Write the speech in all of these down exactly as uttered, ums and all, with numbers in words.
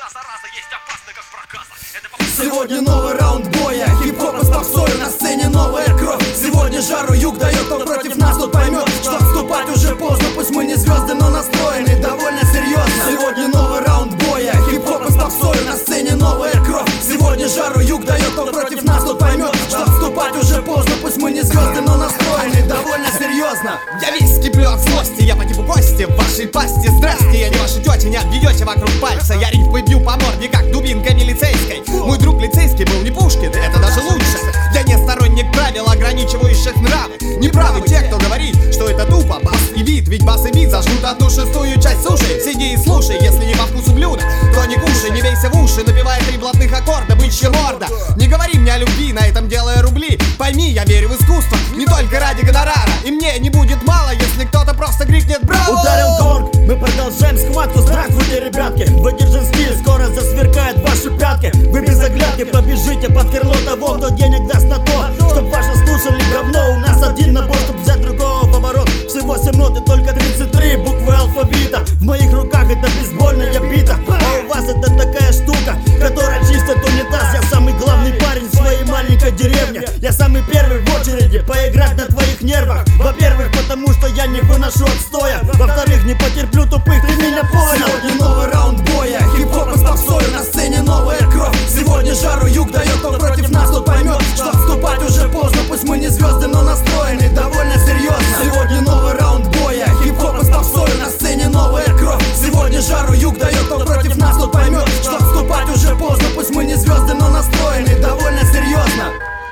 Сегодня новый раунд боя, хип-хопа с попсой, на сцене новая кровь. Сегодня жару юг дает, кто против нас, тот поймет, что отступать уже поздно. Пусть мы не звезды, но настроены довольно серьезно. Сегодня новый раунд боя, хип-хопа с попсой, на сцене новая кровь. Сегодня жару юг дает, кто против нас, тот поймет, что отступать уже поздно. Пусть мы не звезды, но настроены довольно серьезно. Я весь киплю от злости, я по типу гости в вашей пасти. Здрасте, я не ваша тетя, не обведете вокруг пальца. Я рифмы бью по морде, как дубинка милицейской. Мой друг лицейский был не Пушкин, это даже лучше. Я не сторонник правил, ограничивающих нравы. Неправы те, кто говорит, что это тупо. Бас и бит, ведь бас и бит зажгут одну шестую часть суши. Сиди и слушай, если не по вкусу блюда, то не кушай, не бейся в уши, напевая три блатных аккорда, бычья морда. Не говори мне о любви, на этом делая рубли. Пойми, я верю в искусство, не только ради гонорара. И мне не будет мало, если кто-то просто крикнет браво. Ударил гонг, мы продолжаем схватку. Здравствуйте, ребятки, выдержан стиль, скоро засверкает ваши пятки. Вы без оглядки побежите под крыло того, кто денег даст на то, чтоб ваши слушали говно. У нас один набор, чтоб взять другого в оборот. Всего семь нот и только тридцать три буквы алфавита. В моих руках это бейсбольная бита, а у вас это такая штука, которая чистит унитаз. Я самый главный парень в своей маленькой деревне. Я самый первый в очереди поиграть на твоих нервах. Во-первых, потому что я не выношу отстоя. Во-вторых, не потерплю тупых, ты меня понял. Сегодня новый раунд боя, хип-хопа с попсой, на сцене новая кровь. Сегодня жару юг дает, кто против нас, тот поймет, что отступать уже поздно. Пусть мы не звезды, но настроены довольно серьезно. Сегодня новый раунд боя, хип-хопа с попсой, на сцене новая кровь. Сегодня жару юг дает, кто против нас, тот поймет, что отступать уже поздно. Пусть мы не звезды, но настроены довольно серьезно.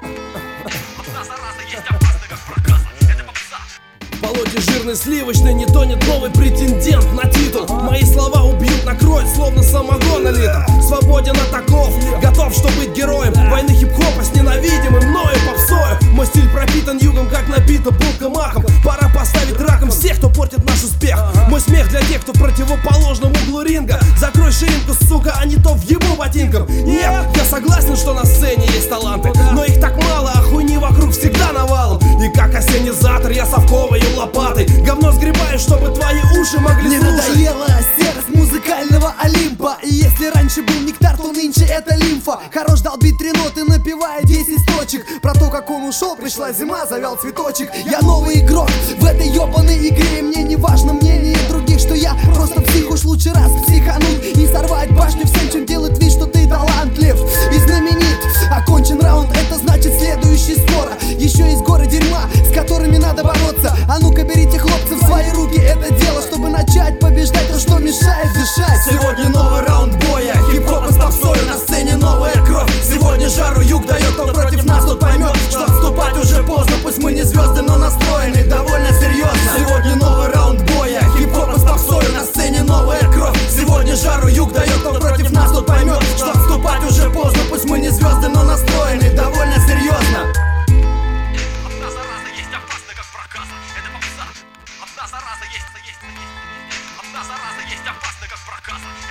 Болоте жирный сливочный, не тонет новый претендент на титул. Мои слова убьют, накроют, словно самогон литр. Свободен от оков, готов, чтобы быть героем войны хип-хопа с ненавидимым мною попсою. Мой стиль пропитан югом, как напита булка маком. Пора поставить раком всех, кто портит наш успех. Мой смех для тех, кто в противоположном углу ринга. Закрой ширинку, сука, а не то въебу ботинком. Нет, я согласен, что на сцене есть таланты, но их так мало, а хуйни вокруг всегда навалом. И как ассенизатор я совковой лопатой говно сгребаю, чтобы твои уши могли Мне слушать. надоела серость музыкального Олимпа. И если раньше был нектар, то нынче это лимфа. Хорош долбить три ноты, напевая десять строчек. Про то, как он ушел, пришла зима, завял цветочек. Я новый игрок в этой ебаной игре. Мне не важно мнение других, что я просто псих. Уж лучше раз психануть и сорвать башню всем, чем делать вид, что ты талантлив и знаменит. Окончен раунд, это значит следующий скоро. Еще есть горы дерьма, с которыми надо бороться. А ну-ка берите, хлопцы, в свои руки это дело, чтобы начать побеждать то, что мешает дышать. Сегодня новый раунд боя, хип-хопа с попсой, на сцене новая кровь. Сегодня жару юг дает, кто против нас, тот поймет, что отступать уже поздно. Пусть мы не звезды, но настроены довольно серьезно. Сегодня новый раунд боя, хип-хопа с попсой, на сцене новая кровь. Сегодня жару юг дает, кто против нас, тот поймет, что отступать уже поздно. Пусть мы не звезды, но настроены довольно серьезно. Одна зараза есть опасна, как проказа. Это попса. Одна зараза есть, есть, есть. Одна зараза есть опасна, как проказа.